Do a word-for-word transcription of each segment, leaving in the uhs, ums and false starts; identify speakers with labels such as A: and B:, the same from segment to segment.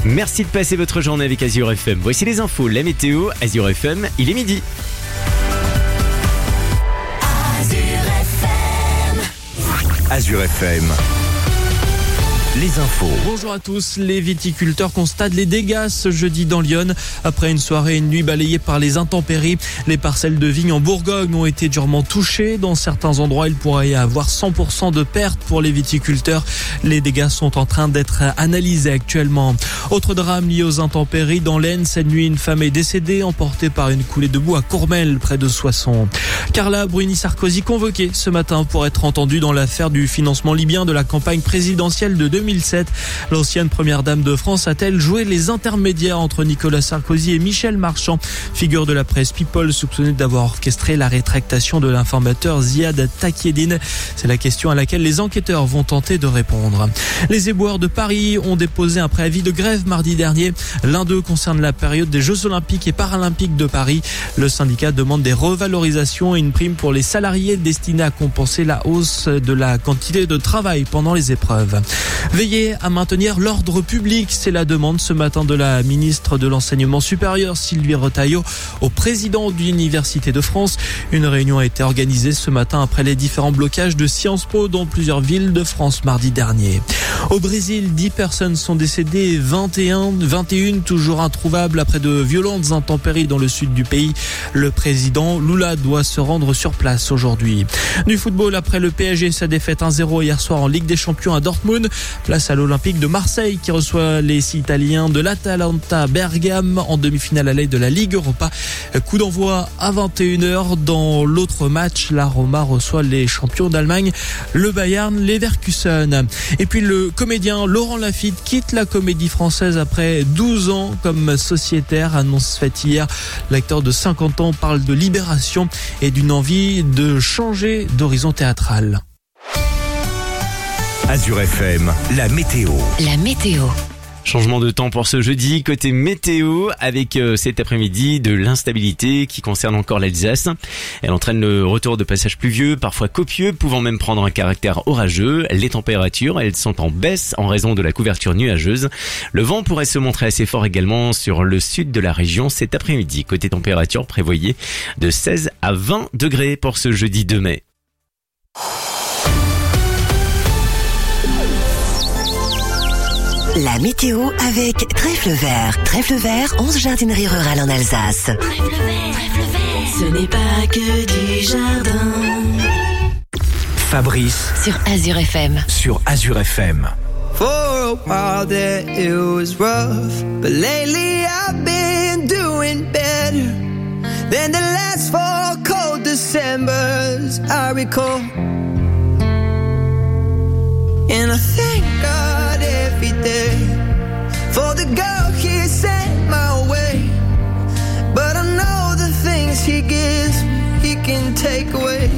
A: Merci de passer votre journée avec Azure F M. Voici les infos, la météo, Azure F M, il est midi.
B: Azure F M. Les infos.
C: Bonjour à tous. Les viticulteurs constatent les dégâts ce jeudi dans l'Yonne. Après une soirée et une nuit balayées par les intempéries, les parcelles de vignes en Bourgogne ont été durement touchées. Dans certains endroits, il pourrait y avoir cent pour cent de pertes pour les viticulteurs. Les dégâts sont en train d'être analysés actuellement. Autre drame lié aux intempéries dans l'Aisne. Cette nuit, une femme est décédée, emportée par une coulée de boue à Courmel, près de Soissons. Carla Bruni-Sarkozy convoquée ce matin pour être entendue dans l'affaire du financement libyen de la campagne présidentielle de deux mille sept. L'ancienne première dame de France a-t-elle joué les intermédiaires entre Nicolas Sarkozy et Michel Marchand, figure de la presse People, soupçonnée d'avoir orchestré la rétractation de l'informateur Ziad Takieddine? C'est la question à laquelle les enquêteurs vont tenter de répondre. Les éboueurs de Paris ont déposé un préavis de grève mardi dernier. L'un d'eux concerne la période des Jeux Olympiques et Paralympiques de Paris. Le syndicat demande des revalorisations et une prime pour les salariés destinée à compenser la hausse de la quantité de travail pendant les épreuves. Veiller à maintenir l'ordre public, c'est la demande ce matin de la ministre de l'Enseignement supérieur, Sylvie Retailleau, au président de l'Université de France. Une réunion a été organisée ce matin après les différents blocages de Sciences Po dans plusieurs villes de France mardi dernier. Au Brésil, dix personnes sont décédées et vingt et un, vingt et une toujours introuvables après de violentes intempéries dans le sud du pays. Le président Lula doit se rendre sur place aujourd'hui. Du football, après le P S G, sa défaite un zéro hier soir en Ligue des Champions à Dortmund. Place à l'Olympique de Marseille qui reçoit les Italiens de l'Atalanta Bergame en demi-finale à l'aide de la Ligue Europa. Coup d'envoi à vingt et une heures. Dans l'autre match, la Roma reçoit les champions d'Allemagne, le Bayern Leverkusen. Et puis le comédien Laurent Lafitte quitte la comédie française après douze ans comme sociétaire. Annonce faite hier. L'acteur de cinquante ans parle de libération et d'une envie de changer d'horizon théâtral.
B: Azure F M, la météo.
D: La météo.
A: Changement de temps pour ce jeudi, côté météo, avec euh, cet après-midi de l'instabilité qui concerne encore l'Alsace. Elle entraîne le retour de passages pluvieux, parfois copieux, pouvant même prendre un caractère orageux. Les températures, elles sont en baisse en raison de la couverture nuageuse. Le vent pourrait se montrer assez fort également sur le sud de la région cet après-midi. Côté température, prévoyez de seize à vingt degrés pour ce jeudi deux mai.
D: La météo avec Trèfle Vert. Trèfle Vert, onze jardineries rurales en Alsace. Trèfle Vert, Trèfle Vert, ce n'est pas que du jardin.
B: Fabrice
D: sur Azure F M.
B: Sur Azure F M.
E: For a while there it was rough, but lately I've been doing better than the last four cold Decembers I recall. And I thank God every day for the girl he sent my way. But I know the things he gives me, he can take away.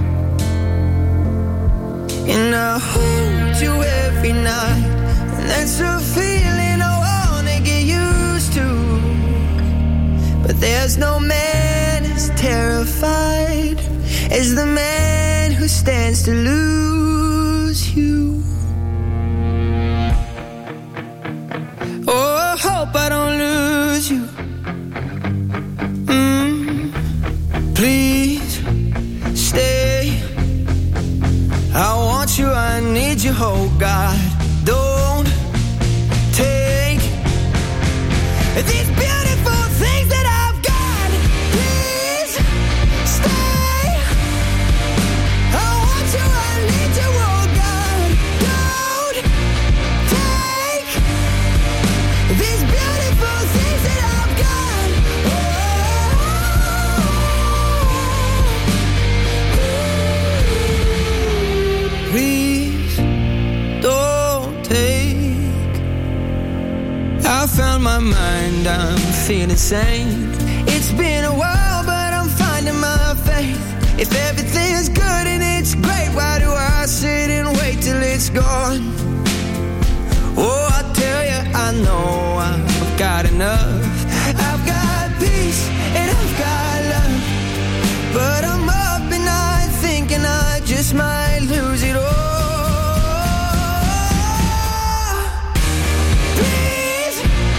E: And I hold you every night, and that's a feeling I wanna get used to. But there's no man as terrified as the man who stands to lose you. Oh, I hope I don't lose you. Mm, please stay. I want you, I need you, oh God. Don't take these beautiful things that I've got. Please stay. I want you, I need you, oh God. Don't take these beautiful things that I've got. Oh, please don't take. I found my mind, I'm feeling sane. It's been a while, but I'm finding my faith. If everything's good and it's great, why do I sit and wait till it's gone? Oh, I tell you, I know I've got enough. I've got peace and I've got love. But I'm up and I thinking I just might lose it all. Please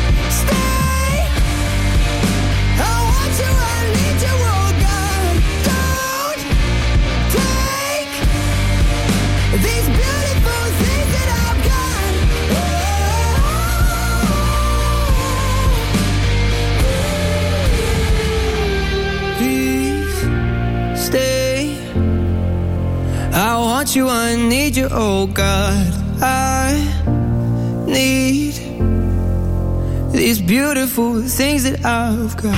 E: you, I need you, oh God. I need these beautiful things that I've got.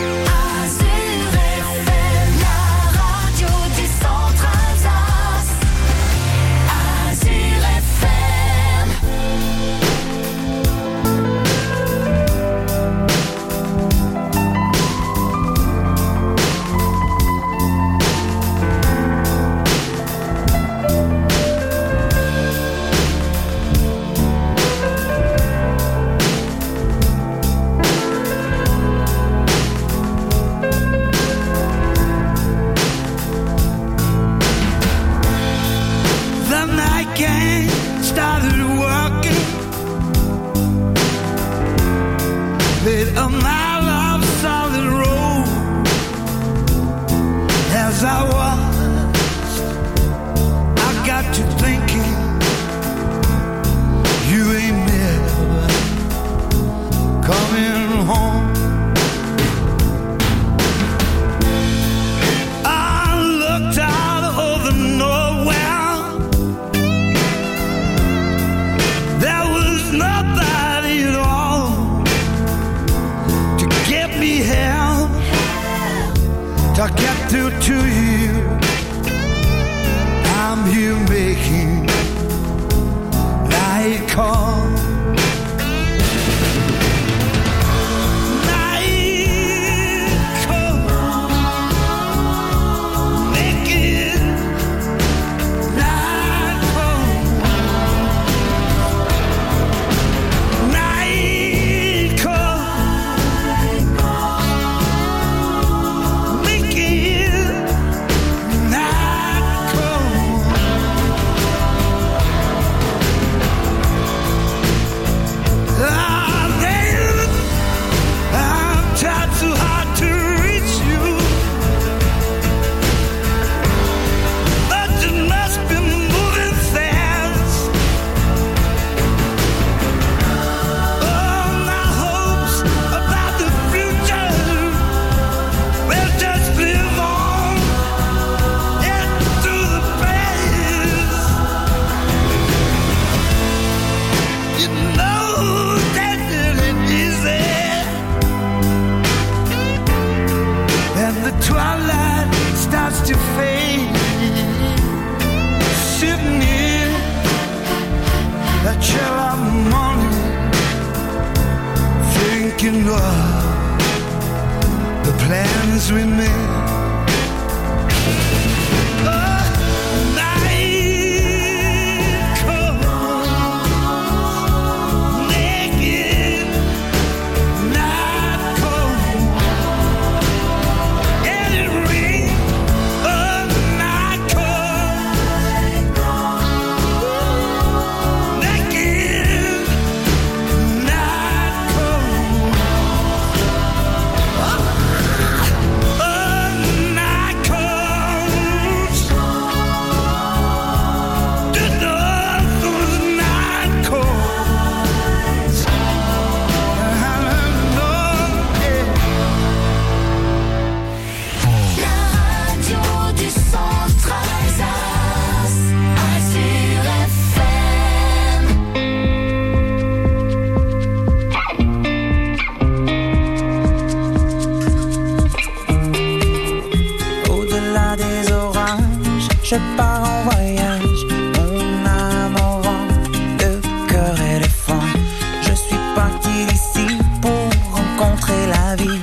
F: Je pars en voyage, mon âme au vent, le cœur éléphant. Je suis parti d'ici pour rencontrer la vie,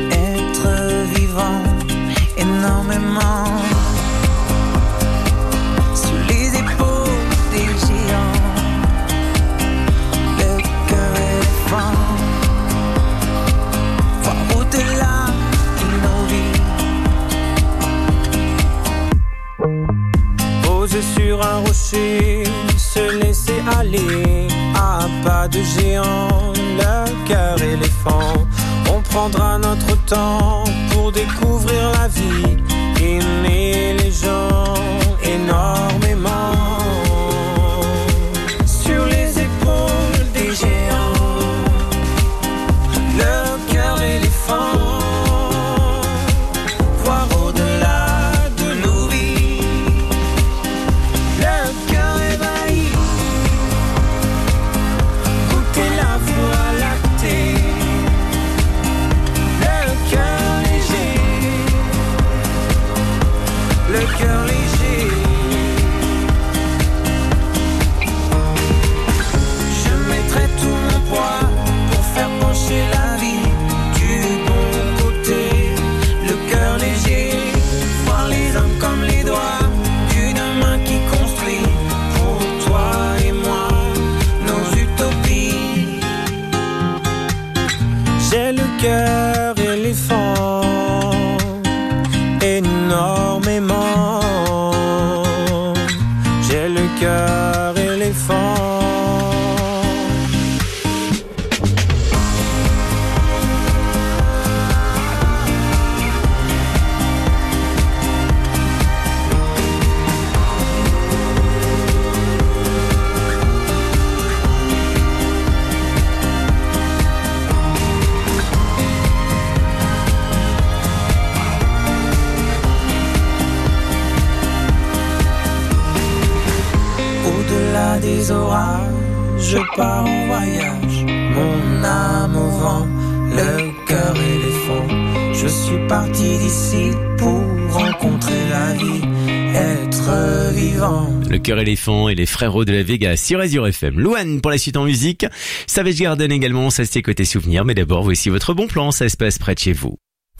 F: être vivant énormément. Sur les épaules des géants, le cœur éléphant. Voir au-delà de nos vies. Poser sur un rocher, se laisser aller à pas de géant, le cœur éléphant. On prendra notre temps pour découvrir la vie, aimer les gens énormément. Sur les épaules des géants, le cœur éléphant. Voir au-delà de nos vies, cœur éléphant, énormément. J'ai le cœur éléphant. Au-delà des orages, je pars en voyage, mon âme au vent, le cœur éléphant. Je suis parti d'ici pour rencontrer la vie, être vivant.
A: Le cœur éléphant et les frérots de la Vega sur Azure F M. Louane pour la suite en musique. Savage Garden également, ça c'est côté souvenir. Mais d'abord, voici votre bon plan, ça se passe près de chez vous.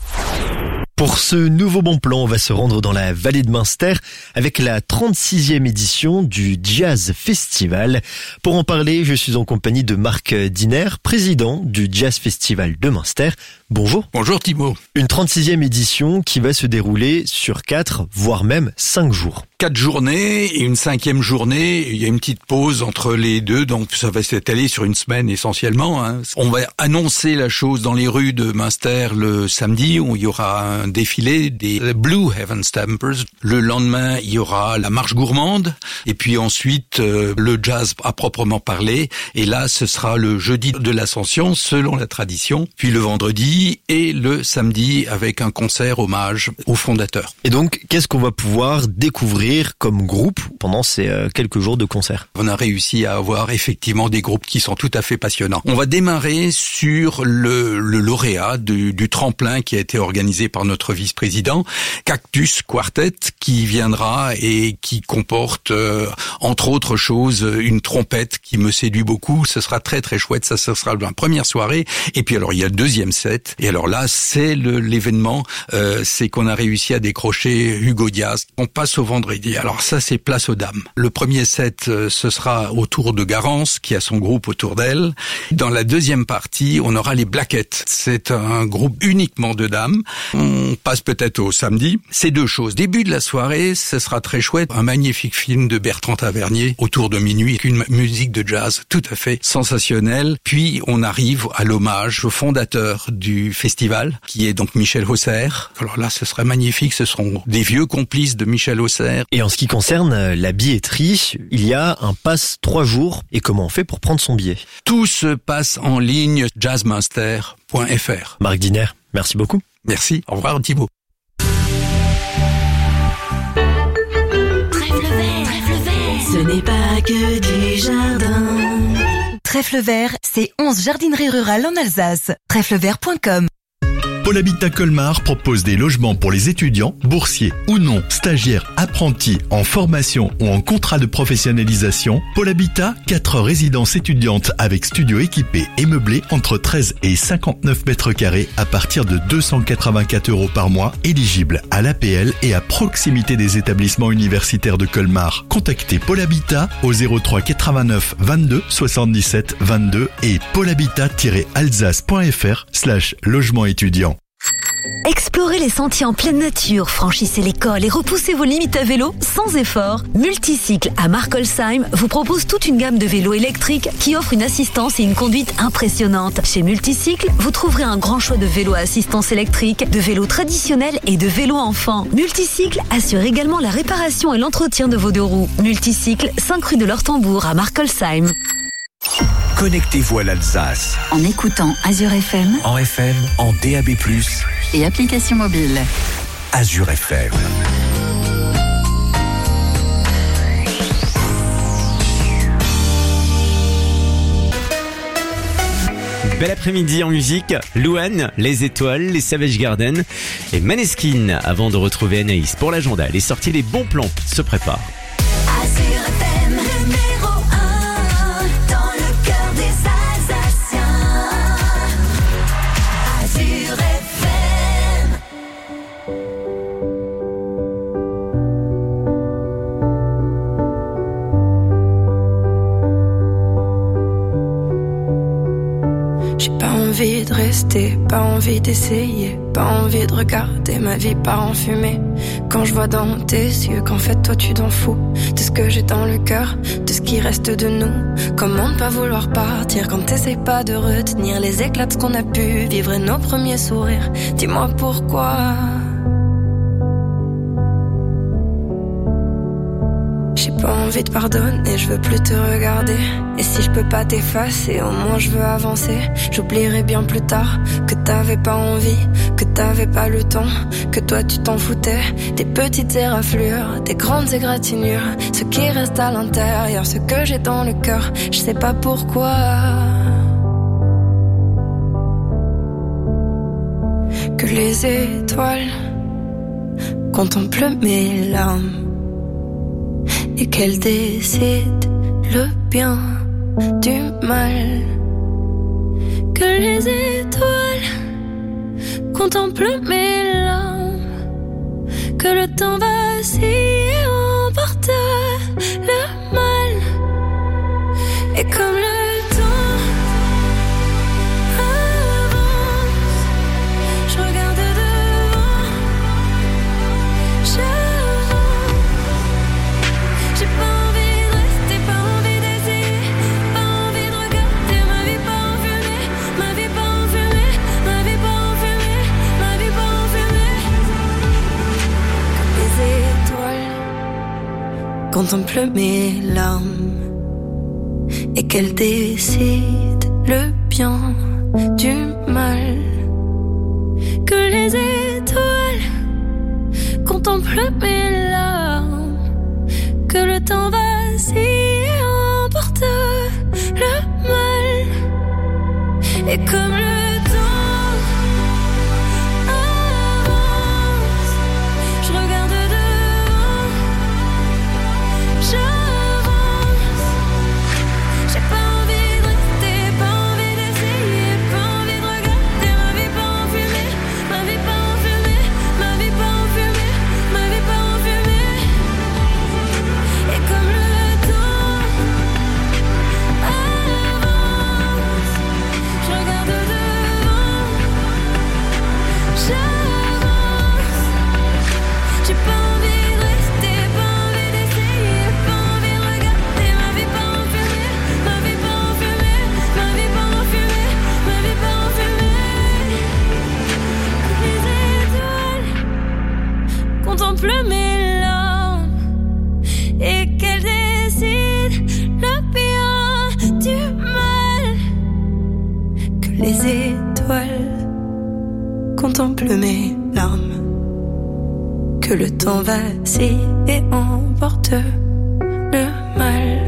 G: Pour ce nouveau bon plan, on va se rendre dans la vallée de Münster avec la trente-sixième édition du Jazz Festival. Pour en parler, je suis en compagnie de Marc Diner, président du Jazz Festival de Münster. Bonjour.
H: Bonjour Thibaut.
G: Une trente-sixième édition qui va se dérouler sur quatre, voire même cinq jours.
H: Quatre journées et une cinquième journée. Il y a une petite pause entre les deux, donc ça va s'étaler sur une semaine essentiellement. Hein. On va annoncer la chose dans les rues de Münster le samedi, où il y aura un défilé des Blue Heaven Stampers. Le lendemain, il y aura la marche gourmande, et puis ensuite euh, le jazz à proprement parler. Et là, ce sera le jeudi de l'Ascension, selon la tradition. Puis le vendredi et le samedi avec un concert hommage aux fondateurs.
G: Et donc, qu'est-ce qu'on va pouvoir découvrir comme groupe pendant ces euh, quelques jours de concert?
H: On a réussi à avoir effectivement des groupes qui sont tout à fait passionnants. On va démarrer sur le, le lauréat du, du tremplin qui a été organisé par notre vice-président, Cactus Quartet, qui viendra et qui comporte, euh, entre autres choses, une trompette qui me séduit beaucoup. Ce sera très très chouette, ça ce sera la première soirée. Et puis alors il y a le deuxième set. Et alors là, c'est le, l'événement, euh, c'est qu'on a réussi à décrocher Hugo Diaz. On passe au vendredi. Alors ça, c'est place aux dames. Le premier set, euh, ce sera autour de Garance, qui a son groupe autour d'elle. Dans la deuxième partie, on aura les Blackettes. C'est un groupe uniquement de dames. On passe peut-être au samedi. C'est deux choses. Début de la soirée, ce sera très chouette. Un magnifique film de Bertrand Tavernier, autour de minuit, une musique de jazz tout à fait sensationnelle. Puis, on arrive à l'hommage au fondateur du festival, qui est donc Michel Hausser. Alors là, ce serait magnifique. Ce seront des vieux complices de Michel Hausser.
G: Et en ce qui concerne la billetterie, il y a un pass trois jours. Et comment on fait pour prendre son billet?
H: Tout se passe en ligne, jazz münster point f r.
G: Marc Diner, merci beaucoup.
H: Merci, au revoir Thibaut.
D: Trèfle vert, trèfle vert, ce n'est pas que du jardin. Trèfle vert, c'est onze jardineries rurales en Alsace. trèfle vert point com.
I: Pôle Habitat Colmar propose des logements pour les étudiants, boursiers ou non, stagiaires, apprentis, en formation ou en contrat de professionnalisation. Pôle Habitat, quatre résidences étudiantes avec studio équipés et meublés entre treize et cinquante-neuf mètres carrés à partir de deux cent quatre-vingt-quatre euros par mois, éligibles à l'A P L et à proximité des établissements universitaires de Colmar. Contactez Pôle Habitat au zéro trois quatre-vingt-neuf vingt-deux soixante-dix-sept vingt-deux et pôlehabitat-alsace.fr slash logement étudiant.
J: Explorez les sentiers en pleine nature, franchissez l'école et repoussez vos limites à vélo sans effort. Multicycle à Markolsheim vous propose toute une gamme de vélos électriques qui offrent une assistance et une conduite impressionnantes. Chez Multicycle, vous trouverez un grand choix de vélos à assistance électrique, de vélos traditionnels et de vélos enfants. Multicycle assure également la réparation et l'entretien de vos deux roues. Multicycle, cinq rue de l'Ortembourg à Markolsheim.
B: Connectez-vous à l'Alsace.
K: En écoutant Azure F M.
B: En F M, en D A B plus.
K: Et application mobile.
B: Azure F M.
A: Bel après-midi en musique, Louane, Les Étoiles, les Savage Garden et Maneskin. Avant de retrouver Anaïs pour l'agenda, les sorties, les bons plans se préparent.
D: Azure F M, numéro un, dans le cœur des Alsaciens. Azure F M.
L: J'ai pas envie de rester, pas envie d'essayer, pas envie de regarder ma vie part en fumée. Quand je vois dans tes yeux qu'en fait toi tu t'en fous de ce que j'ai dans le cœur, de ce qui reste de nous. Comment ne pas vouloir partir quand t'essayes pas de retenir les éclats de ce qu'on a pu vivre et nos premiers sourires. Dis-moi pourquoi. J'ai pas envie de pardonner, je veux plus te regarder. Et si je peux pas t'effacer, au moins je veux avancer. J'oublierai bien plus tard que t'avais pas envie, que t'avais pas le temps, que toi tu t'en foutais. Des petites éraflures, des grandes égratignures, ce qui reste à l'intérieur, ce que j'ai dans le cœur, je sais pas pourquoi. Que les étoiles contemplent mes larmes et qu'elle décide le bien du mal. Que les étoiles contemplent mes larmes, que le temps vacille et emporte le mal. Et comme le temps avance, je regarde devant, j'avance. J'ai pas envie de rester, pas envie d'essayer, pas envie de regarder ma vie pas en fumée, ma vie pas en fumée, ma vie pas en fumée, ma vie pas en fumée. Que les étoiles contemplent mes larmes et qu'elles décident le bien du mal. Que les étoiles contemplent mes larmes, que le temps vacille et emporte le mal. Et comme le temps avance, je regarde devant, j'avance. J'ai pas envie de rester, pas envie d'essayer, pas envie de regarder ma vie pas en fumée, ma vie pas en fumée, ma vie pas en fumée, ma vie pas en fumée. Et comme le temps avance, je regarde devant, j'avance. J'ai pas envie de rester, pas envie d'essayer, pas envie de regarder ma vie pas en fumée, ma vie pas en fumée, ma vie pas en fumée, ma vie pas en fumée. Les étoiles contemplent mes larmes et qu'elles décident le bien du mal. Que les étoiles contemplent mes larmes, que le temps vacille et emporte le mal.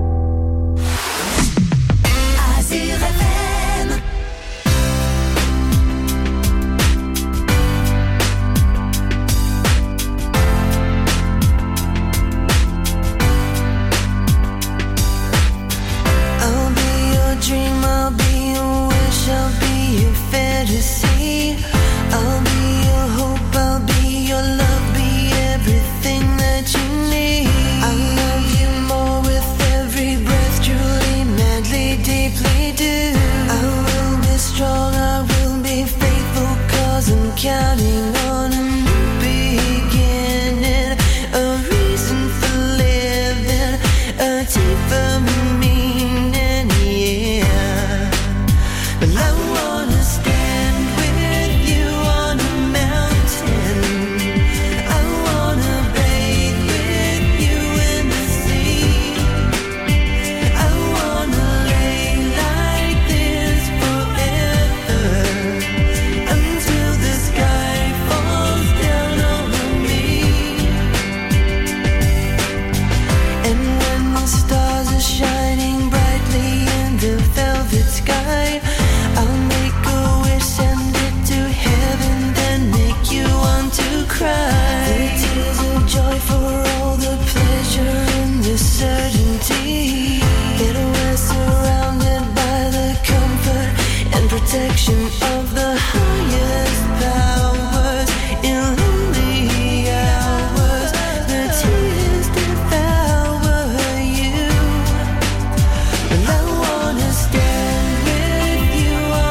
D: Azure F M.
E: I'll be your dream, I'll be your wish, I'll be your fantasy. I'll be your hope, I'll be your love, be everything that you need. I love you more with every breath, truly, madly, deeply do. I will be strong, I will be faithful, cause I'm counting on a new beginning, a reason for living, a deeper meaning, yeah. But I wanna stand with you on a mountain. I wanna bathe with you in the sea. I wanna lay like this forever, until the sky falls down over me. And when the stars are shining brightly in the velvet sky, I'll make a wish, send it to heaven, then make you want to cry. The tears of joy for all the pleasure and the certainty. That we're surrounded by the comfort and protection of the highest powers. In lonely hours, the tears devour you. And I wanna stand with you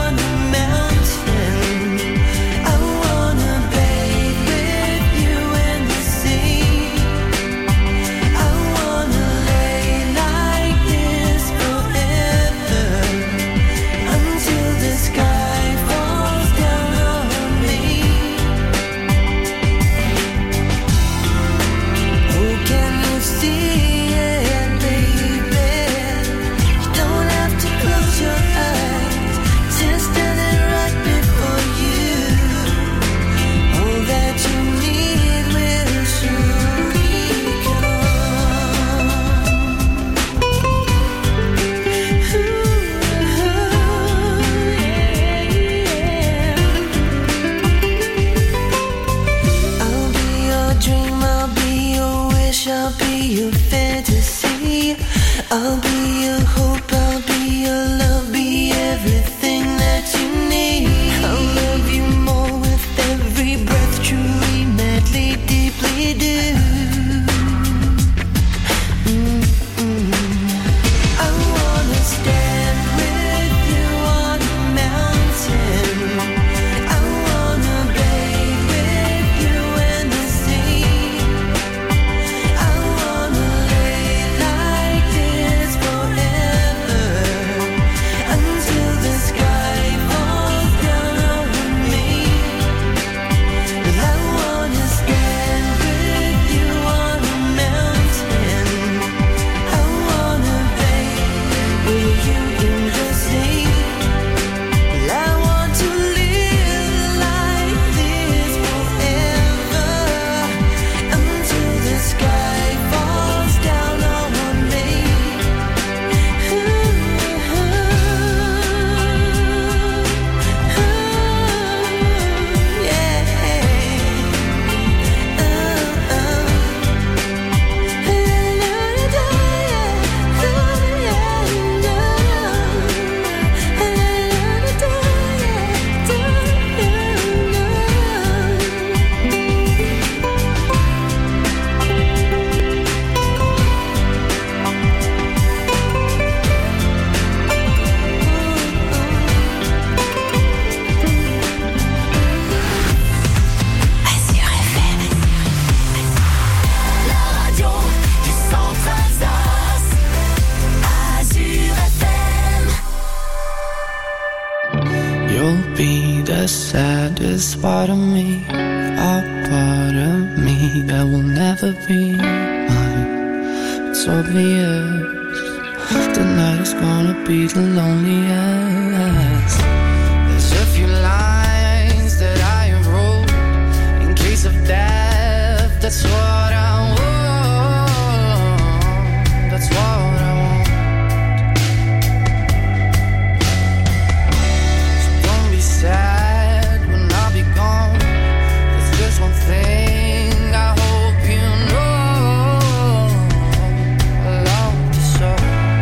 E: be the saddest part of me, a part of me that will never be mine. It's obvious tonight is gonna be the loneliest. There's a few lines that I wrote in case of death. That's what I want. That's what I want. So don't be sad when I'll be gone. There's just one thing I hope you know. I love you so.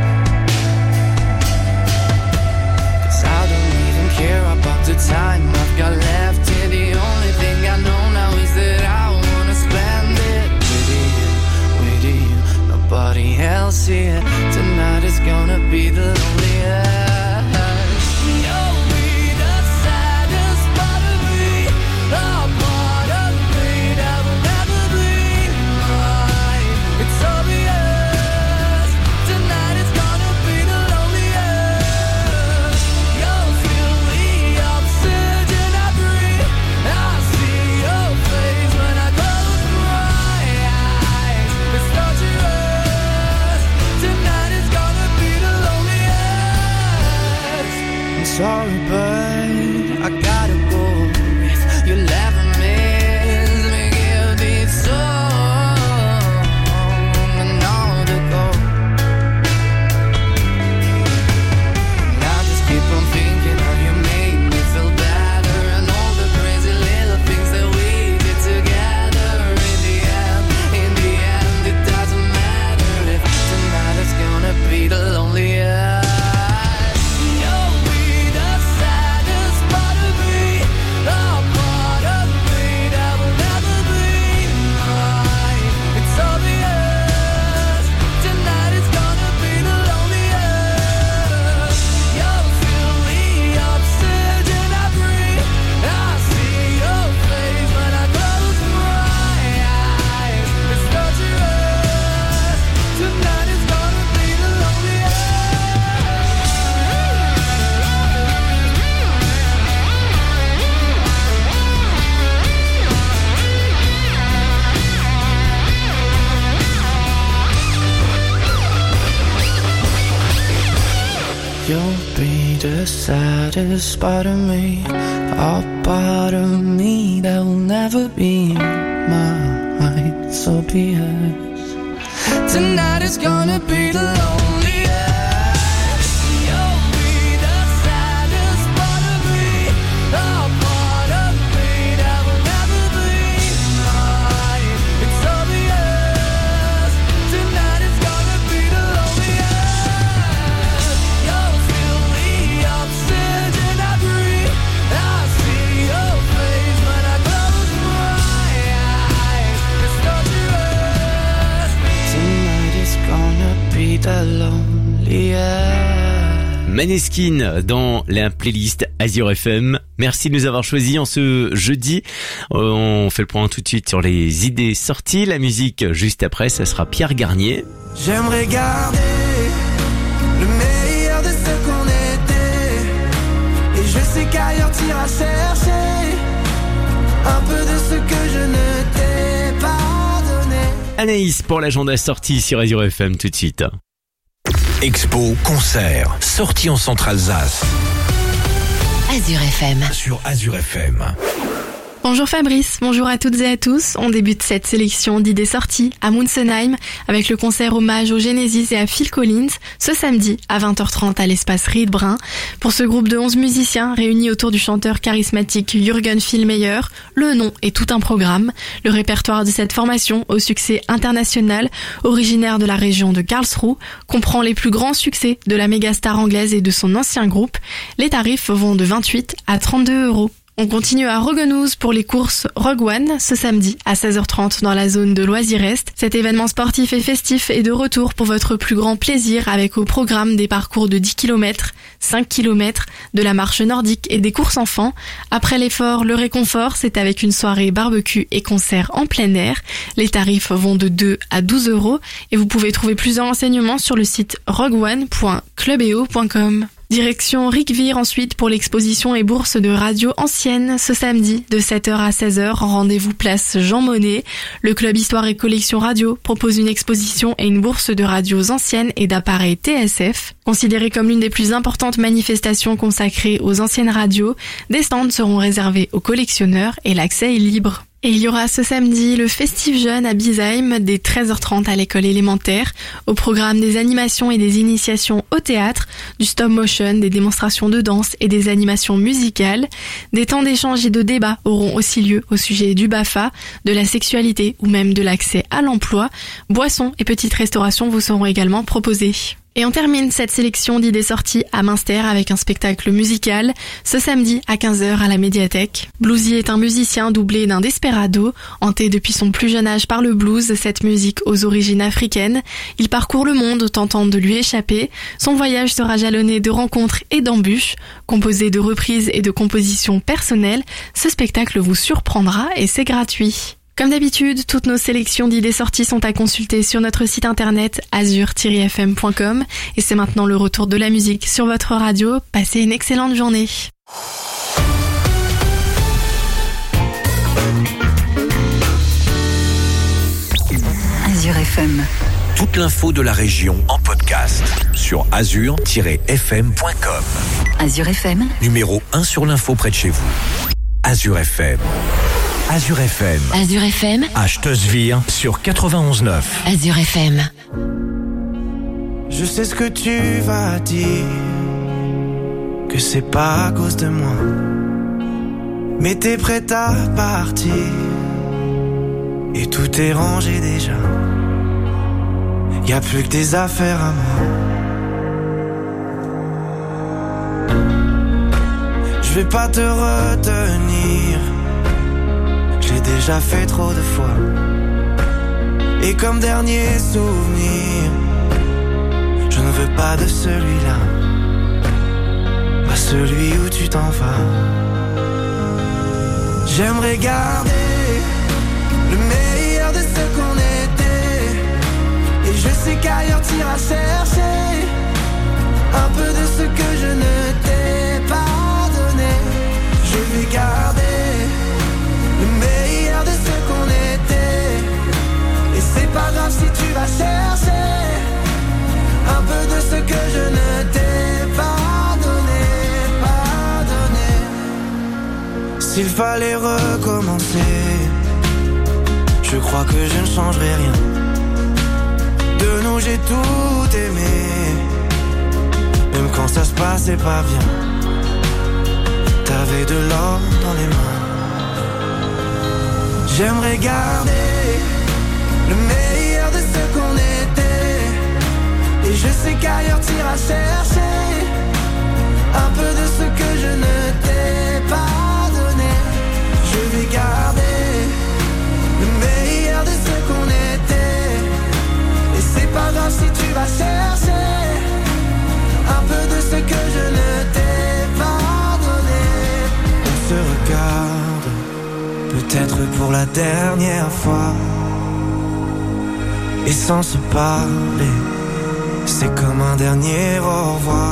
E: Cause I don't even care about the time I've got left here. The only thing I know now is that I wanna spend it with you, with you, nobody else here. Tonight is gonna be the loneliest. You'll be the saddest part of me, a part of me that will never be mine. It's obvious, tonight is gonna be the loneliest. You'll feel the oxygen I breathe. I see your face when I close my eyes. It's torturous, tonight is gonna be the loneliest. I'm sorry, but I gotta go. If you'll ever miss me, give this song and all to go. And I just keep on thinking how you made me feel better, and all the crazy little things that we did together. In the end, in the end, it doesn't matter if tonight is gonna be the loneliest. You'll be the saddest part of me, a part of me that will never be mine. It's obvious, tonight is gonna be the loneliest. You'll feel the oxygen I breathe. I see your face when I close my eyes. It's torturous, tonight is gonna be the loneliest. You'll be the saddest part of me, a part of me that will never be mine. So be it. Tonight is gonna be the loneliest. You'll be the saddest part of me, a part of me that will never be mine. It's obvious, tonight is gonna be the loneliest. You'll feel the oxygen I breathe. I see your face when I close my eyes. It's torturous. Tonight is gonna be the loneliest.
A: Maneskin dans la playlist Azure F M. Merci de nous avoir choisis en ce jeudi. Euh, On fait le point tout de suite sur les idées sorties. La musique juste après, ça sera Pierre Garnier.
E: J'aimerais garder le meilleur de ce qu'on était. Et je sais qu'ailleurs t'iras chercher un peu de ce que je ne t'ai pas donné.
A: Anaïs pour l'agenda sortie sur Azure F M tout de suite.
B: Expo, concert, sortie en Centre-Alsace
D: Azure F M.
B: sur Azure F M.
M: Bonjour Fabrice, bonjour à toutes et à tous. On débute cette sélection d'idées sorties à Munzenheim avec le concert hommage au Genesis et à Phil Collins ce samedi à vingt heures trente à l'espace Riedbrun. Pour ce groupe de onze musiciens réunis autour du chanteur charismatique Jürgen Philmeyer, le nom est tout un programme. Le répertoire de cette formation au succès international, originaire de la région de Karlsruhe, comprend les plus grands succès de la mégastar anglaise et de son ancien groupe. Les tarifs vont de vingt-huit à trente-deux euros. On continue à Roggenouse pour les courses Rogue One ce samedi à seize heures trente dans la zone de Loisir-Est. Cet événement sportif et festif est de retour pour votre plus grand plaisir avec au programme des parcours de dix kilomètres, cinq kilomètres, de la marche nordique et des courses enfants. Après l'effort, le réconfort, c'est avec une soirée barbecue et concert en plein air. Les tarifs vont de deux à douze euros et vous pouvez trouver plus de renseignements sur le site rogue one point clubeo point com. Direction Ricvire ensuite pour l'exposition et bourse de radio ancienne ce samedi de sept heures à seize heures. Rendez-vous place Jean Monnet. Le club Histoire et Collection Radio propose une exposition et une bourse de radios anciennes et d'appareils T S F. Considérée comme l'une des plus importantes manifestations consacrées aux anciennes radios, des stands seront réservés aux collectionneurs et l'accès est libre. Et il y aura ce samedi le Festif Jeune à Biesheim dès treize heures trente à l'école élémentaire. Au programme des animations et des initiations au théâtre, du stop motion, des démonstrations de danse et des animations musicales. Des temps d'échange et de débat auront aussi lieu au sujet du B A F A, de la sexualité ou même de l'accès à l'emploi. Boissons et petites restaurations vous seront également proposées. Et on termine cette sélection d'idées sorties à Münster avec un spectacle musical ce samedi à quinze heures à la médiathèque. Bluesy est un musicien doublé d'un desperado. Hanté depuis son plus jeune âge par le blues, cette musique aux origines africaines. Il parcourt le monde tentant de lui échapper. Son voyage sera jalonné de rencontres et d'embûches. Composé de reprises et de compositions personnelles, ce spectacle vous surprendra et c'est gratuit. Comme d'habitude, toutes nos sélections d'idées sorties sont à consulter sur notre site internet azur tiret f m point com et c'est maintenant le retour de la musique sur votre radio. Passez une excellente journée.
K: Azur F M.
B: Toute l'info de la région en podcast sur azur tiret f m point com.
K: Azur F M.
B: Numéro un sur l'info près de chez vous. Azur F M. Azur F M.
D: Azur F M.
B: À Stosvir sur quatre-vingt-onze neuf.
D: Azur F M.
E: Je sais ce que tu vas dire, que c'est pas à cause de moi, mais t'es prête à partir et tout est rangé déjà. Y a plus que des affaires à moi. Je vais pas te retenir, j'ai déjà fait trop de fois. Et comme dernier souvenir, je ne veux pas de celui-là, pas celui où tu t'en vas. J'aimerais garder le meilleur de ce qu'on était, et je sais qu'ailleurs t'iras chercher un peu de ce que je ne t'ai pas donné. Je vais garder le meilleur de ce qu'on était, et c'est pas grave si tu vas chercher un peu de ce que je ne t'ai pas donné, pas donné. S'il fallait recommencer, je crois que je ne changerai rien. De nous j'ai tout aimé, même quand ça se passait pas bien. T'avais de l'or dans les mains. J'aimerais garder le meilleur de ce qu'on était, et je sais qu'ailleurs t'iras chercher un peu de ce que je ne t'ai pas donné. Je vais garder le meilleur de ce qu'on était, et c'est pas grave si tu vas chercher un peu de ce que je ne t'ai pas donné. On se regarde, peut-être pour la dernière fois, et sans se parler, c'est comme un dernier au revoir.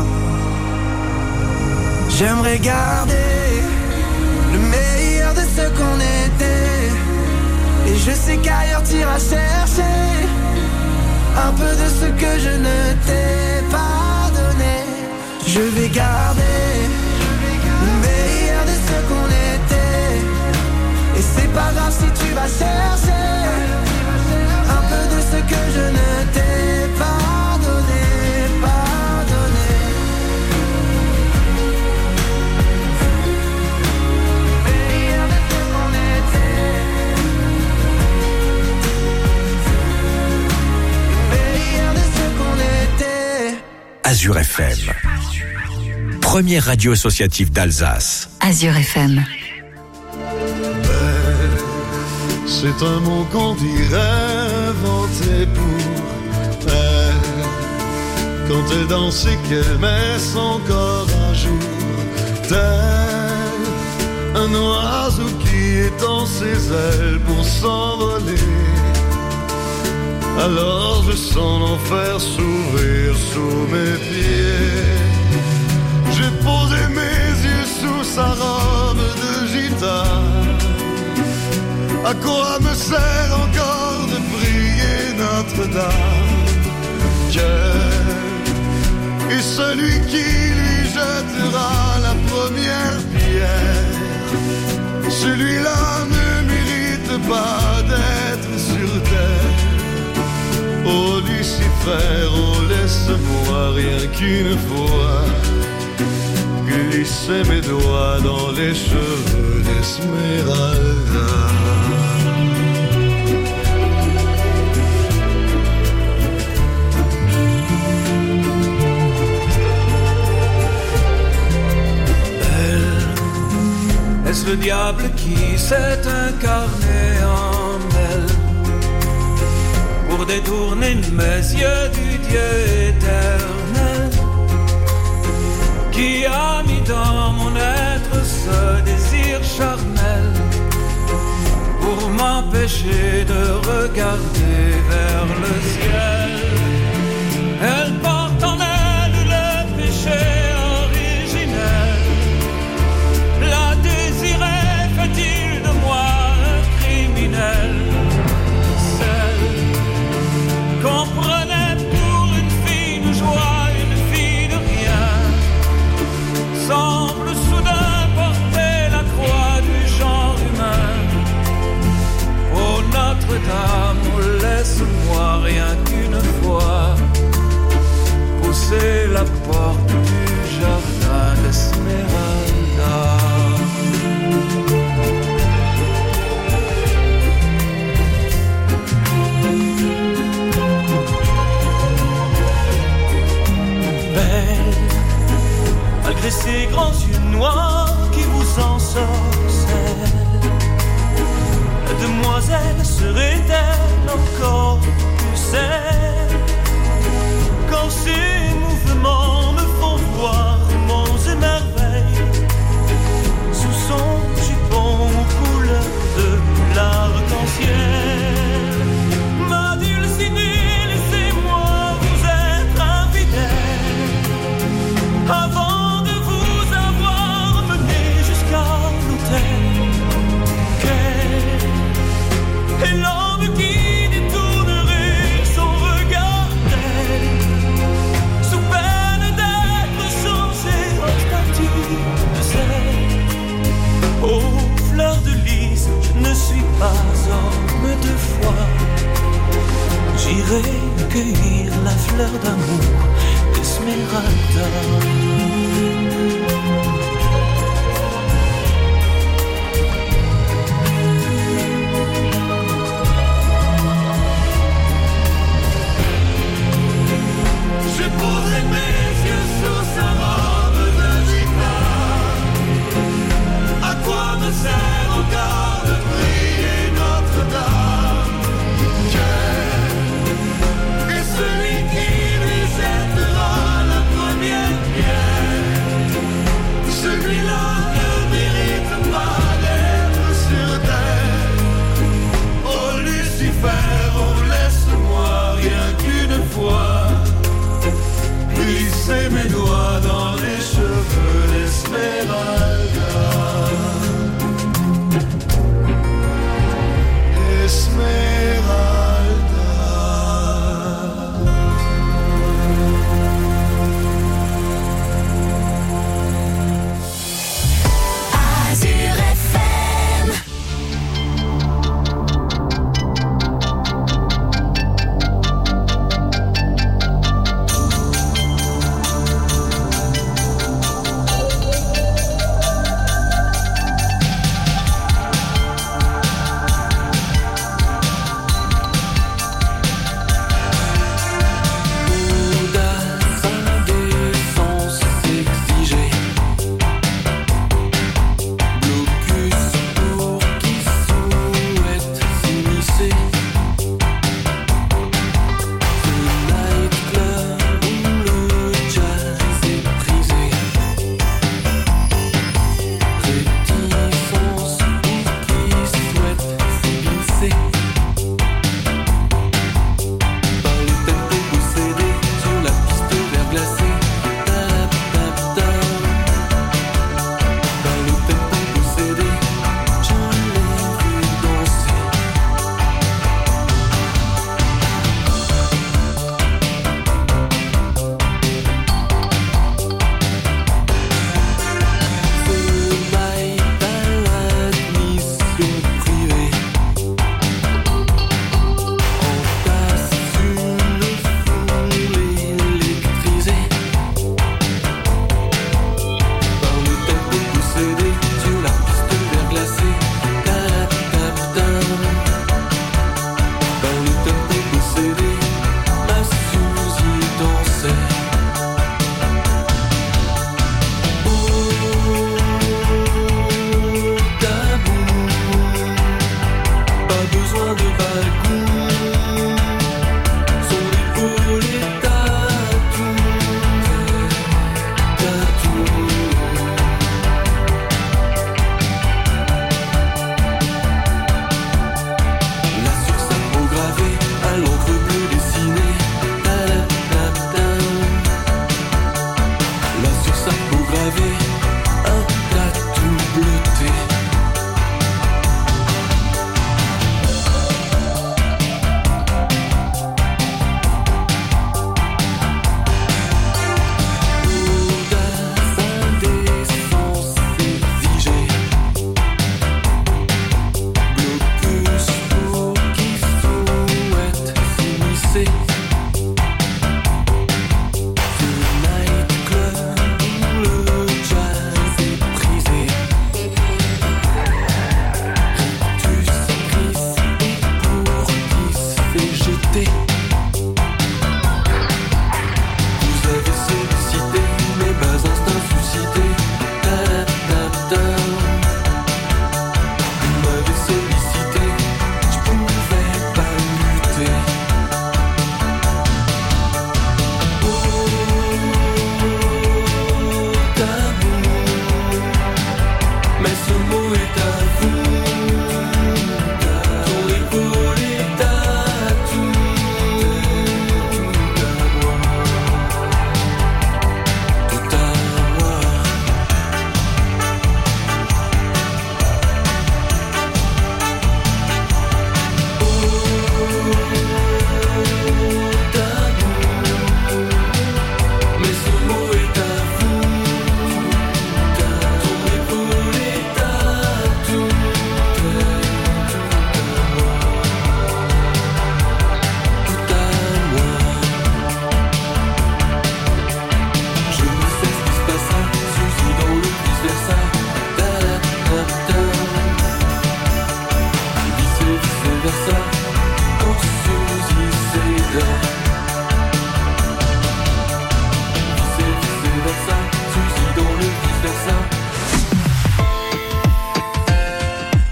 E: J'aimerais garder le meilleur de ce qu'on était, et je sais qu'ailleurs t'iras chercher un peu de ce que je ne t'ai pas donné. Je vais garder le meilleur de ce qu'on était, et c'est pas grave si tu vas chercher un peu de ce que je ne t'ai pas donné, pas donné. Meilleur de ce qu'on était, meilleur de ce qu'on était.
B: Azur F M. Première radio associative d'Alsace.
K: Azur F M.
N: C'est un mot qu'on dirait inventé pour elle, quand elle danse et qu'elle met son corps à jour, tel un oiseau qui étend ses ailes pour s'envoler. Alors je sens l'enfer s'ouvrir sous mes pieds. À quoi me sert encore de prier Notre-Dame? Dieu est celui qui lui jettera la première pierre. Celui-là ne mérite pas d'être sur terre. Oh Lucifer, oh laisse-moi rien qu'une fois glisser mes doigts dans les cheveux d'Esmeralda.
E: Elle, est-ce le diable qui s'est incarné en elle pour détourner mes yeux du Dieu éternel, qui a mis dans mon être ce désir charnel pour m'empêcher de regarder vers le ciel. Elle porte en elle le péché originel, la désirait, fait-il de moi un criminel. Celle qu'on prenait pour une fille de joie, une fille de rien, semble soudain porter la croix du genre humain. Oh Notre-Dame, oh, laisse-moi rien qu'une fois pousser la porte du jardin d'Esmeralda. Belle, malgré ces grands yeux noirs qui vous ensorcellent, la demoiselle serait-elle encore plus celle quand ses mouvements me font voir monts et merveilles sous son jupon aux couleurs de l'arc-en-ciel? Ma dulcinée, laissez-moi vous être infidèle avant de vous avoir mené jusqu'à l'autel. Quel est l'homme qui détournerait son regard d'elle, sous peine d'être changé en statue de sel? Oh, fleur de lys, je ne suis pas homme de foi. J'irai cueillir la fleur d'amour d'Esmeralda. Je poserai mes yeux sur sa robe de gitane. À quoi me sert encore de prier Notre-Dame? Dieu est celui qui lui jettera la première pierre.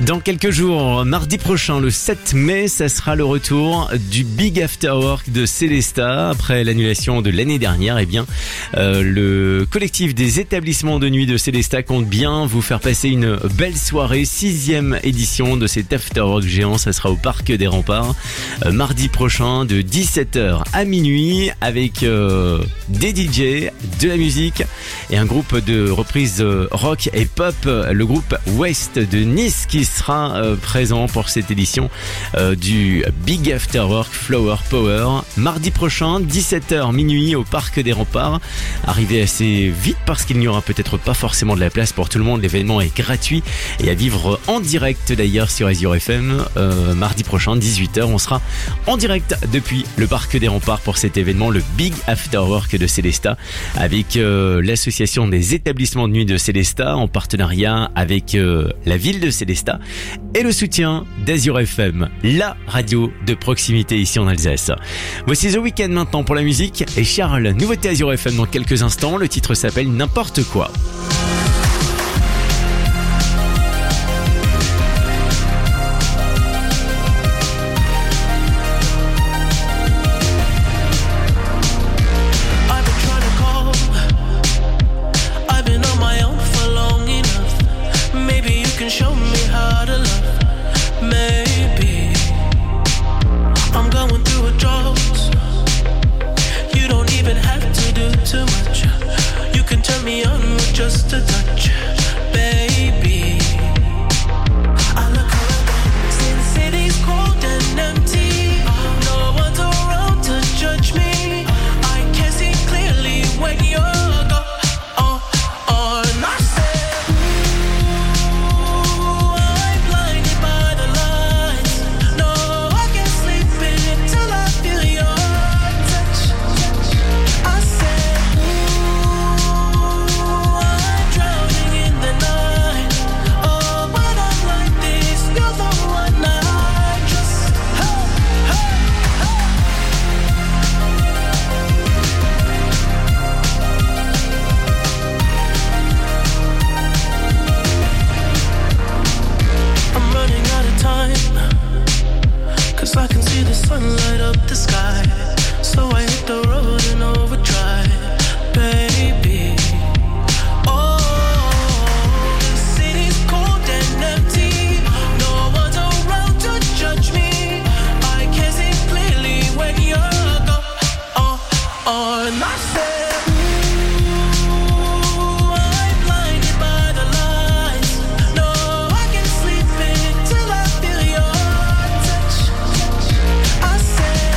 A: Dans quelques jours, mardi prochain, le sept mai, ça sera le retour du Big After Work de Célesta. Après l'annulation de l'année dernière, eh bien, euh, le collectif des établissements de nuit de Célesta compte bien vous faire passer une belle soirée. Sixième édition de cet After Work géant, ça sera au Parc des Remparts, euh, mardi prochain de dix-sept heures à minuit, avec euh, des D J, de la musique et un groupe de reprises euh, rock et pop, le groupe West de Nice, qui sera euh, présent pour cette édition euh, du Big After Work Flower Power. Mardi prochain, dix-sept heures minuit au Parc des Remparts. Arrivez assez vite parce qu'il n'y aura peut-être pas forcément de la place pour tout le monde. L'événement est gratuit et à vivre en direct d'ailleurs sur Azure F M. Euh, mardi prochain, dix-huit heures, on sera en direct depuis le Parc des Remparts pour cet événement, le Big After Work de Célesta, avec euh, l'association des établissements de nuit de Célesta en partenariat avec euh, la ville de Célesta et le soutien d'Azure F M, la radio de proximité ici en Alsace. Voici The Weeknd maintenant pour la musique et Charles, nouveauté Azure F M dans quelques instants. Le titre s'appelle N'importe quoi.
O: Just a touch, baby. I look around, see the city's cold and empty. No one's around to judge me. I can see clearly when you're gone. Oh, oh, and I said, ooh, I'm blinded by the lights. No, I can't sleep until I feel your touch. I said, ooh, I can see the sun light up the sky, so I hit the road in overdrive, baby. Oh, the city's cold and empty. No one's around to judge me. I can see clearly when you're gone. Oh, oh, and I said, ooh, I'm blinded by the lights. No, I can't sleep until I feel your touch. I said,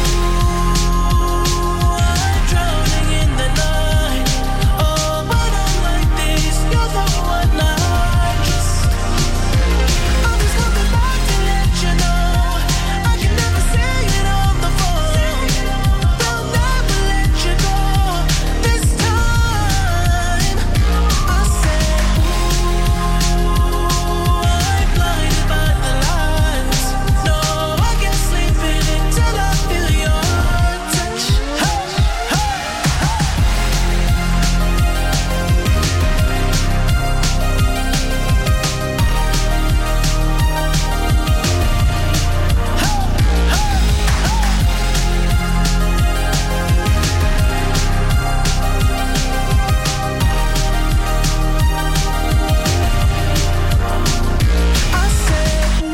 O: ooh, I'm drowning in the night. Oh, but I'm like this, you're the one I just. I'm just coming back to let you know I can never say it on the phone. They'll never let you go this time. I said, ooh, I'm blinded by the lights. No, I can't sleep until I feel your touch. Hey, hey, I said,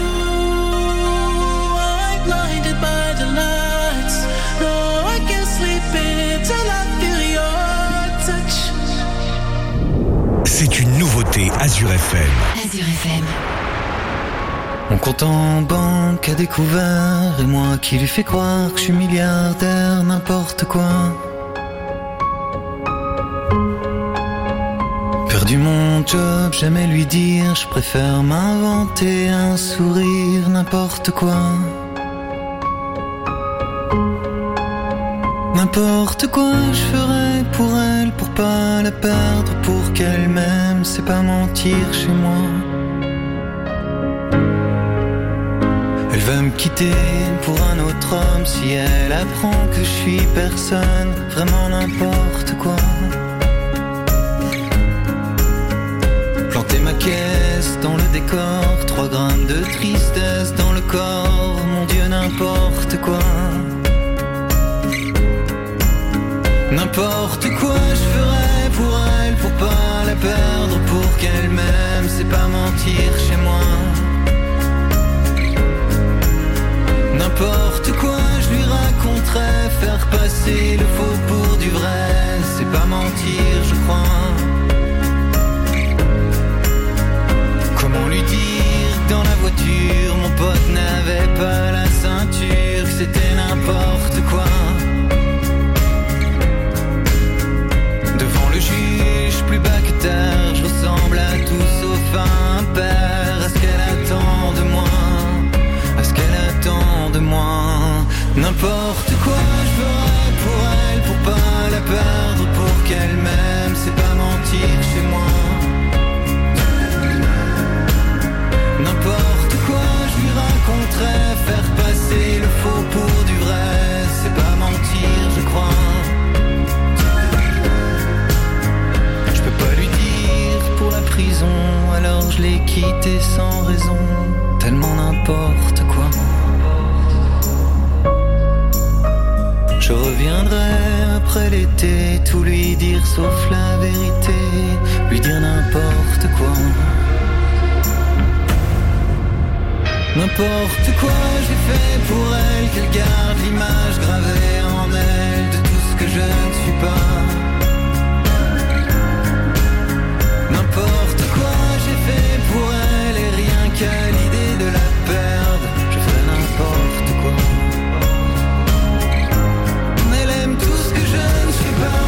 O: ooh, I'm blinded by the lights. No, I can't sleep until I feel your touch.
B: C'est une nouveauté Azure F M.
K: Azure F M.
P: Mon compte en banque a découvert, et moi qui lui fais croire que je suis milliardaire, n'importe quoi. Perdu mon job, jamais lui dire, je préfère m'inventer un sourire, n'importe quoi. N'importe quoi je ferais pour elle, pour pas la perdre, pour qu'elle m'aime, c'est pas mentir chez moi. Elle va me quitter pour un autre homme si elle apprend que je suis personne, vraiment n'importe quoi. Planter ma caisse dans le décor, de tristesse dans le corps, mon Dieu, n'importe quoi. N'importe quoi je ferais pour elle, pour pas la perdre, pour qu'elle m'aime, c'est pas mentir chez moi. N'importe quoi je lui raconterais, faire passer le faux pour du vrai, c'est pas mentir je crois. Comment lui dire que dans la voiture mon pote n'avait pas la ceinture, que c'était n'importe quoi. Devant le juge, plus bas que terre, je ressemble à tout sauf un père. À ce qu'elle attend de moi, à ce qu'elle attend de moi. N'importe quoi je ferais pour elle, pour pas la perdre, pour qu'elle m'aime, c'est pas mentir chez moi. N'importe quoi je lui raconterais, faire passer le faux pour du vrai, c'est pas mentir je crois. Je peux pas lui dire pour la prison, alors je l'ai quitté sans raison, tellement n'importe quoi. Je reviendrai après l'été, tout lui dire sauf la vérité, lui dire n'importe quoi. N'importe quoi j'ai fait pour elle, qu'elle garde l'image gravée en elle de tout ce que je ne suis pas. N'importe quoi j'ai fait pour elle, et rien qu'à l'idée de la perdre, je ferais n'importe quoi. Elle aime tout ce que je ne suis pas,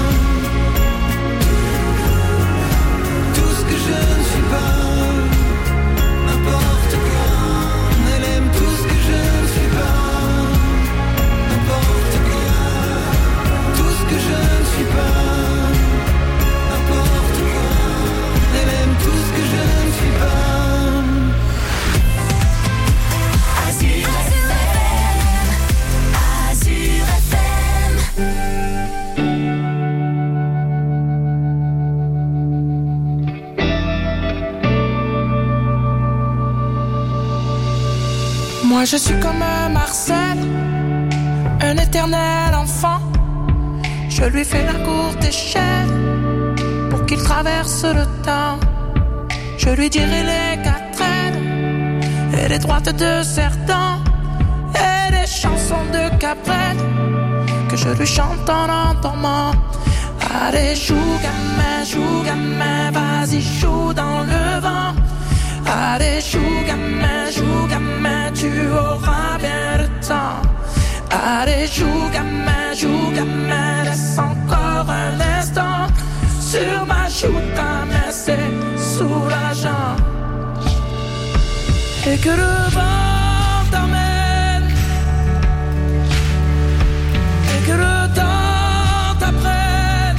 P: tout ce que je ne suis pas. N'importe quoi, elle aime tout ce que je ne suis pas. N'importe quoi, tout ce que je ne suis pas. N'importe quoi, elle aime tout ce que je ne suis pas.
L: Azur F M, Azur F M.
Q: Moi je suis comme un Marcel, un éternel enfant. Je lui fais la courte échelle pour qu'il traverse le temps. Je lui dirai les quatre ailes et les droites de Cerdan et les chansons de Cabrel que je lui chante en endormant. Allez joue gamin, joue gamin, vas-y joue dans le vent. Allez joue gamin, joue gamin, tu auras bien le temps. Allez joue gamin, joue gamin, laisse encore un instant. Sur ma joue ta main c'est soulageant. Et que le vent t'emmène, et que le temps t'apprenne,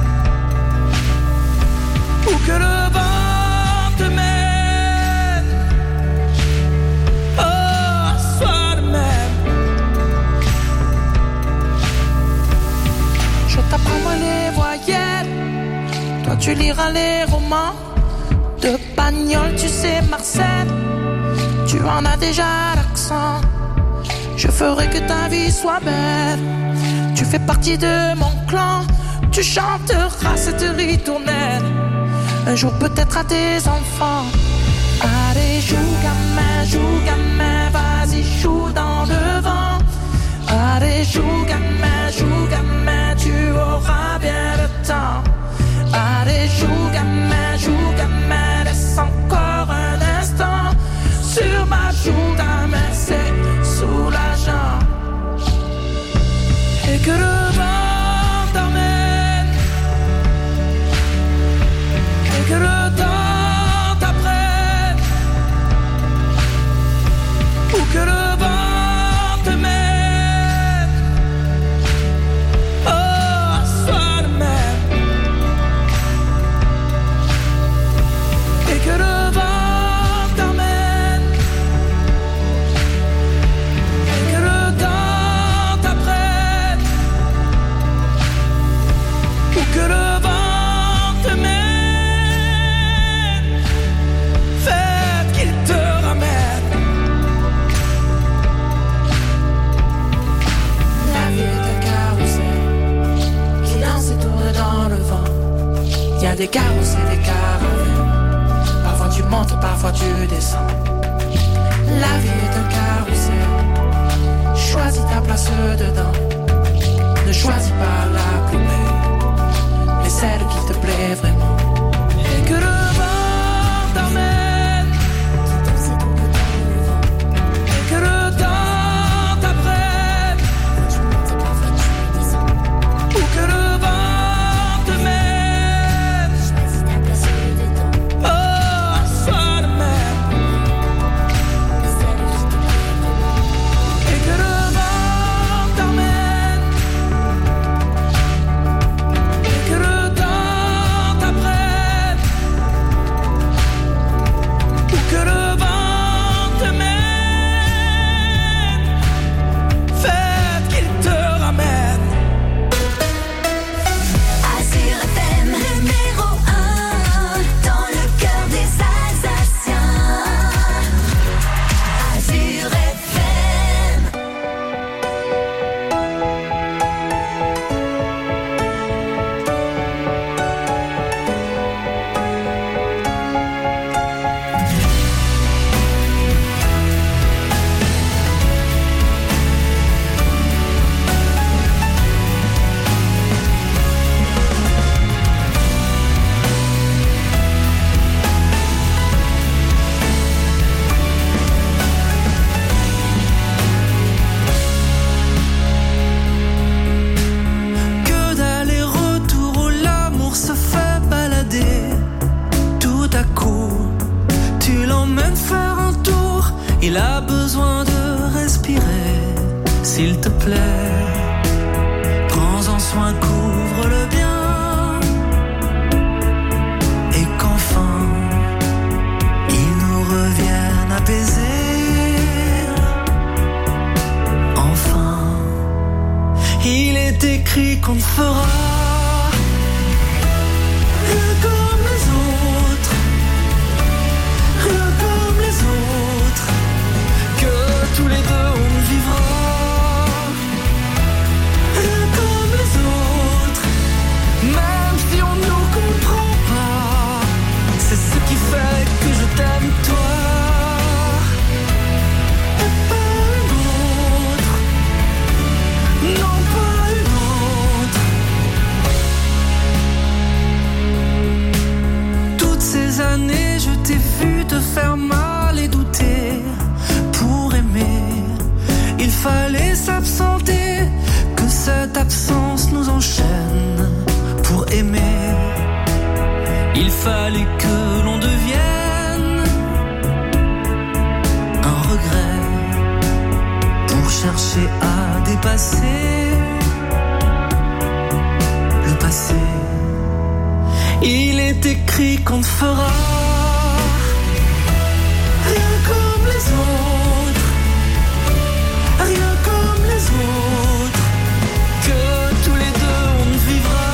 Q: ou que le vent te mène. T'apprends les voyelles, toi tu liras les romans. De Pagnol, tu sais Marcel, tu en as déjà l'accent. Je ferai que ta vie soit belle, tu fais partie de mon clan. Tu chanteras cette ritournelle, un jour peut-être à tes enfants. Allez joue gamin, joue gamin, vas-y joue dans le vent. Allez joue gamin, joue gamin, tu auras bien le temps. Allez joue gamin, joue gamin, laisse encore un instant. Sur ma joue ta main c'est soulageant. Et que le vent t'emmène, et que le temps t'apprenne, ou que le vent te mène. descends. La vie est un carrousel. Choisis ta place dedans. Ne choisis pas la plus belle, mais celle qui te plaît vraiment. Et que le vent t'emmène, et que le temps t'apprenne, ou que le vent te mène. Oh, sois le même. Et que le vent t'emmène, et que le temps t'apprenne, ou que le vent te mène. Faites qu'il te ramène.
L: Azur F M, numéro un, dans le cœur des Alsaciens. Azur F M.
E: Que d'aller-retour où l'amour se fait balader. Tout à coup, tu l'emmènes faire un tour. Il a besoin de respirer. S'il te plaît, prends-en soin, couvre-le bien. Et qu'enfin, il nous revienne apaisé. Enfin, il est écrit qu'on ne fera rien comme les autres, rien comme les autres, que tous les deux on vivra rien comme les autres, même si on nous comprend pas. C'est ce qui fait que je t'aime toi, et pas une autre, non pas une autre. Toutes ces années je t'ai vu te faire mal et douter. Pour aimer, il fallait s'absenter, que cette absence nous enchaîne. Pour aimer, il fallait que l'on devienne un regret, pour chercher à dépasser le passé. Il est écrit qu'on ne fera rien comme les autres, rien comme les autres, que tous les deux on ne vivra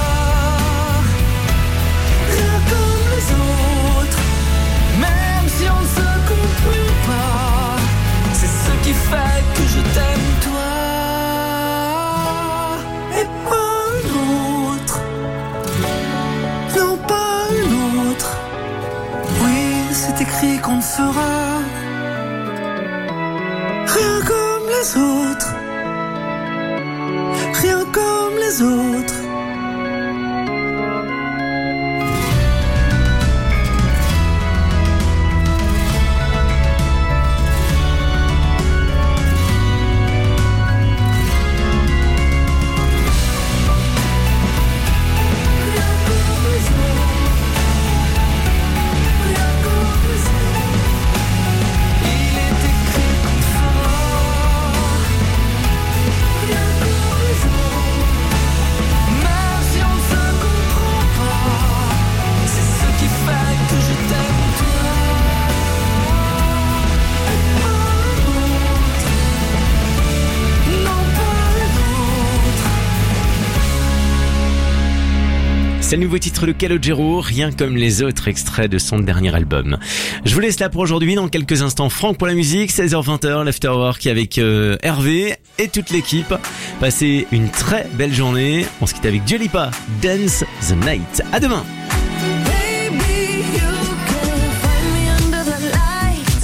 E: rien comme les autres, même si on ne se comprend pas. C'est ce qui fait que je t'aime toi, et pas une autre, non pas une autre. Oui, c'est écrit qu'on ne fera rien comme les autres, rien comme les autres.
A: C'est le nouveau titre de Calogero, rien comme les autres, extraits de son dernier album. Je vous laisse là pour aujourd'hui. Dans quelques instants, Franck pour la musique, seize heures vingt, l'Afterwork avec euh, Hervé et toute l'équipe. Passez une très belle journée. On se quitte avec Dua Lipa, Dance the Night. À demain.
L: Baby, you can find me under the light.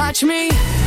R: watch me